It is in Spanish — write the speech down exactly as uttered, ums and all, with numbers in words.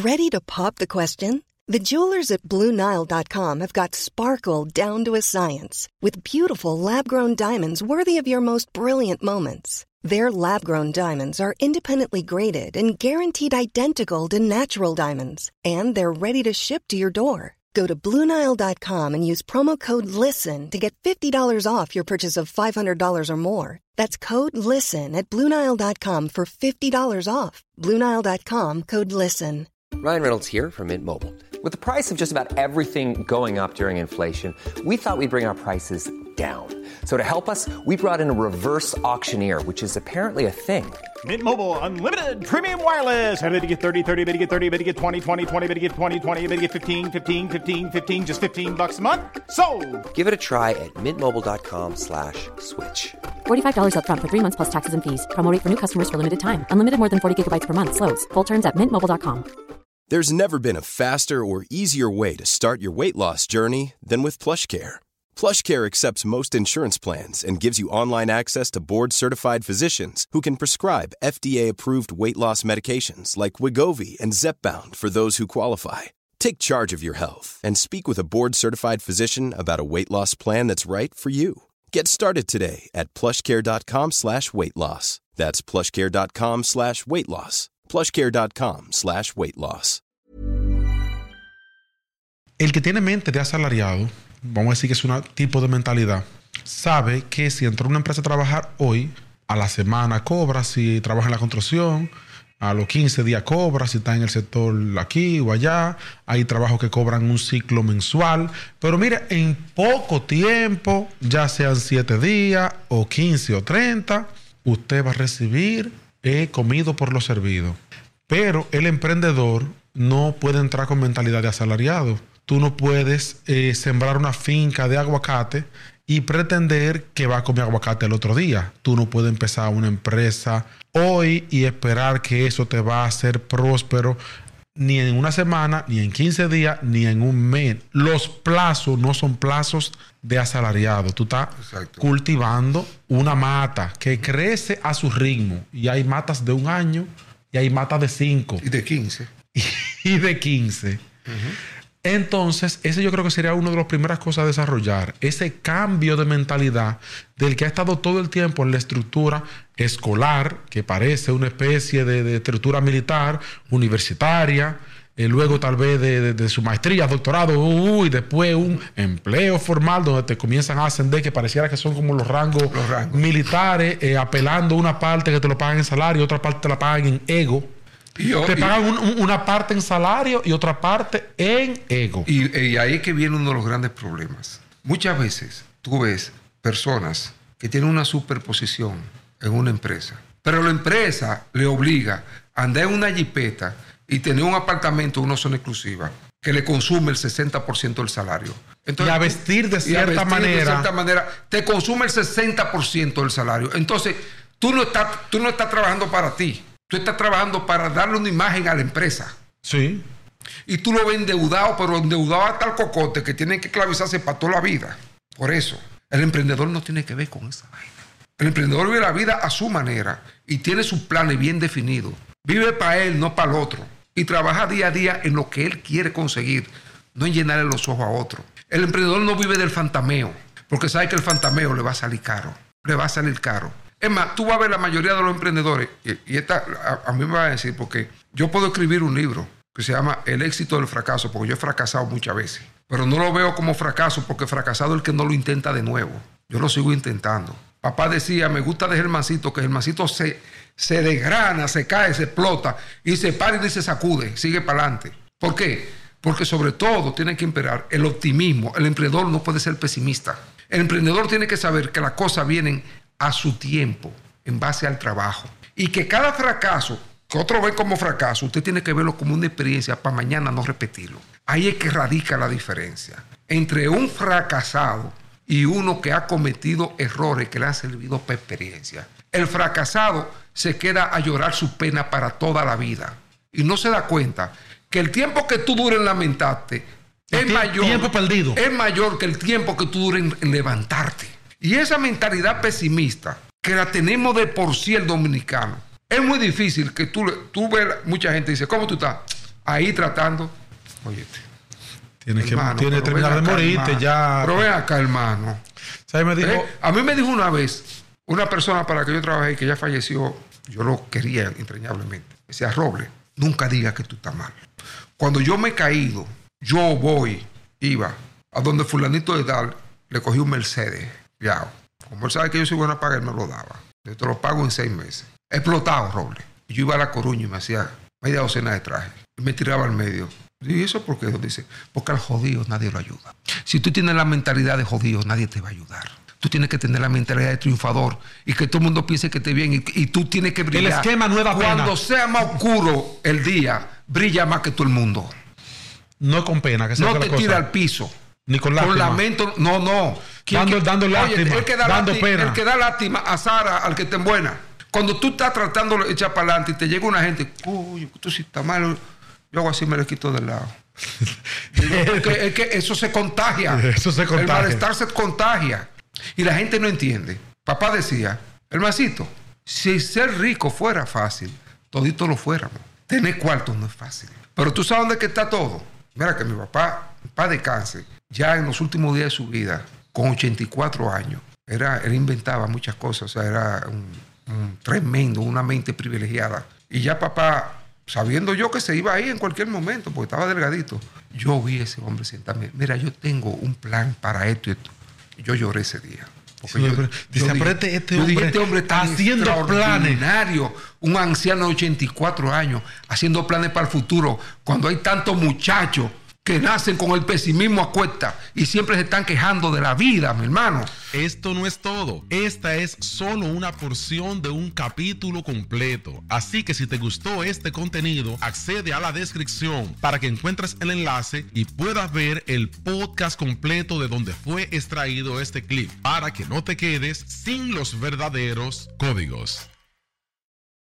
Ready to pop the question? The jewelers at Blue Nile dot com have got sparkle down to a science with beautiful lab-grown diamonds worthy of your most brilliant moments. Their lab-grown diamonds are independently graded and guaranteed identical to natural diamonds, and they're ready to ship to your door. Go to Blue Nile dot com and use promo code LISTEN to get fifty dollars off your purchase of five hundred dollars or more. That's code LISTEN at Blue Nile dot com for fifty dollars off. Blue Nile dot com, code LISTEN. Ryan Reynolds here from Mint Mobile. With the price of just about everything going up during inflation, we thought we'd bring our prices down. So to help us, we brought in a reverse auctioneer, which is apparently a thing. Mint Mobile Unlimited Premium Wireless. How to get thirty, thirty, how to get thirty, how to get twenty, twenty, twenty, how to get twenty, twenty, how to get fifteen, fifteen, fifteen, fifteen, just fifteen bucks a month? Sold! Give it a try at mintmobile.com slash switch. forty-five dollars up front for three months plus taxes and fees. Promo rate for new customers for limited time. Unlimited more than forty gigabytes per month. Slows full terms at mint mobile dot com. There's never been a faster or easier way to start your weight loss journey than with PlushCare. PlushCare accepts most insurance plans and gives you online access to board-certified physicians who can prescribe F D A-approved weight loss medications like Wegovy and Zepbound for those who qualify. Take charge of your health and speak with a board-certified physician about a weight loss plan that's right for you. Get started today at plushcare.com slash weight loss. That's plushcare.com slash weight loss. plushcare.com slash weight loss. El que tiene mente de asalariado, vamos a decir que es un tipo de mentalidad, sabe que si entró a una empresa a trabajar hoy, a la semana cobra, si trabaja en la construcción, a los quince días cobra, si está en el sector aquí o allá. Hay trabajos que cobran un ciclo mensual. Pero mire, en poco tiempo, ya sean siete días o quince o treinta, usted va a recibir he comido por lo servido. Pero el emprendedor no puede entrar con mentalidad de asalariado. Tú no puedes eh, sembrar una finca de aguacate y pretender que va a comer aguacate el otro día. Tú no puedes empezar una empresa hoy y esperar que eso te va a hacer próspero ni en una semana, ni en quince días, ni en un mes. Los plazos no son plazos de asalariado. Tú estás Exacto. cultivando una mata que crece a su ritmo. Y hay matas de un año y hay matas de cinco. Y de quince. Y de quince. Uh-huh. Entonces, ese yo creo que sería una de las primeras cosas a desarrollar. Ese cambio de mentalidad del que ha estado todo el tiempo en la estructura escolar, que parece una especie de, de estructura militar, universitaria, y luego tal vez de, de, de su maestría, doctorado, uh, y después un empleo formal donde te comienzan a ascender, que pareciera que son como los rangos, los rangos. militares, eh, apelando una parte que te lo pagan en salario, otra parte te la pagan en ego. Y, te pagan y, un, un, una parte en salario y otra parte en ego. Y, y ahí es que viene uno de los grandes problemas. Muchas veces tú ves personas que tienen una superposición en una empresa, pero la empresa le obliga a andar en una jipeta y tener un apartamento, una zona exclusiva, que le consume el sesenta por ciento del salario. Entonces, y a vestir de cierta vestir manera. De cierta manera, te consume el sesenta por ciento del salario. Entonces, tú no estás, tú no estás trabajando para ti. Tú estás trabajando para darle una imagen a la empresa. Sí. Y tú lo ves endeudado, pero endeudado hasta el cocote, que tiene que esclavizarse para toda la vida. Por eso, el emprendedor no tiene que ver con esa vaina. El emprendedor vive la vida a su manera y tiene sus planes bien definidos. Vive para él, no para el otro. Y trabaja día a día en lo que él quiere conseguir, no en llenarle los ojos a otro. El emprendedor no vive del fantameo, porque sabe que el fantameo le va a salir caro. Le va a salir caro. Es más, tú vas a ver la mayoría de los emprendedores, y, y esta a, a mí me va a decir, porque yo puedo escribir un libro que se llama El éxito del fracaso, porque yo he fracasado muchas veces. Pero no lo veo como fracaso, porque fracasado es el que no lo intenta de nuevo. Yo lo sigo intentando. Papá decía, me gusta de Germancito, que Germancito se, se desgrana, se cae, se explota, y se para y se sacude, sigue para adelante. ¿Por qué? Porque sobre todo tiene que imperar el optimismo. El emprendedor no puede ser pesimista. El emprendedor tiene que saber que las cosas vienen a su tiempo, en base al trabajo. Y que cada fracaso, que otro ve como fracaso, usted tiene que verlo como una experiencia para mañana no repetirlo. Ahí es que radica la diferencia entre un fracasado y uno que ha cometido errores que le han servido para experiencia. El fracasado se queda a llorar su pena para toda la vida y no se da cuenta que el tiempo que tú dures en lamentarte es mayor, tiempo perdido. es mayor que el tiempo que tú dures en, en levantarte. Y esa mentalidad pesimista que la tenemos de por sí el dominicano, es muy difícil que tú, tú veas, mucha gente dice, ¿cómo tú estás? ahí tratando. Óyete. Tienes que, hermano, tienes que terminar de acá, morirte hermano. ya. Pero ven acá, hermano. ¿Sabes? Me dijo, ¿Eh? A mí me dijo una vez una persona para la que yo trabajé que ya falleció, yo lo quería entrañablemente. Me decía, Roble, nunca digas que tú estás mal. Cuando yo me he caído, yo voy, iba a donde fulanito de tal, le cogí un Mercedes. Ya, como él sabe que yo soy bueno a pagar, me lo daba. Yo te lo pago en seis meses. He explotado, Roble. Y yo iba a La Coruña y me hacía media docena de trajes. Y me tiraba al medio. ¿Y eso por qué? Dice, porque al jodido nadie lo ayuda. Si tú tienes la mentalidad de jodido, nadie te va a ayudar. Tú tienes que tener la mentalidad de triunfador y que todo el mundo piense que te bien y, y tú tienes que brillar. El esquema no da pena. Cuando sea más oscuro el día, brilla más que todo el mundo. No con pena, que se No haga te la cosa. tira al piso. Ni con lástima. Con lamento, no, no. Dando, que, dando lástima, oye, el que da dando lástima, pena. El que da lástima a Sara, al que te embuena. Cuando tú estás tratando de echar para adelante y te llega una gente, uy, tú sí estás mal. Yo hago así, me le quito del lado. es, que, es que eso se contagia. Eso se contagia. El malestar se contagia. Y la gente no entiende. Papá decía, hermancito, si ser rico fuera fácil, todito lo fuéramos. Tener cuartos no es fácil. Pero tú sabes dónde que está todo. Mira que mi papá, papá de cáncer, ya en los últimos días de su vida, con ochenta y cuatro años, era, él inventaba muchas cosas. O sea, era un, un tremendo, una mente privilegiada. Y ya papá, sabiendo yo que se iba ahí en cualquier momento, porque estaba delgadito, yo vi a ese hombre sentarme. Mira, yo tengo un plan para esto y esto. Y yo lloré ese día. Porque Sí, yo, pero, yo dice, dije, pero este, este yo dije, hombre este hombre está haciendo planes. Un anciano de ochenta y cuatro años haciendo planes para el futuro, cuando hay tantos muchachos que nacen con el pesimismo a cuesta y siempre se están quejando de la vida, mi hermano. Esto no es todo. Esta es solo una porción de un capítulo completo. Así que si te gustó este contenido, accede a la descripción para que encuentres el enlace y puedas ver el podcast completo de donde fue extraído este clip, para que no te quedes sin los verdaderos códigos.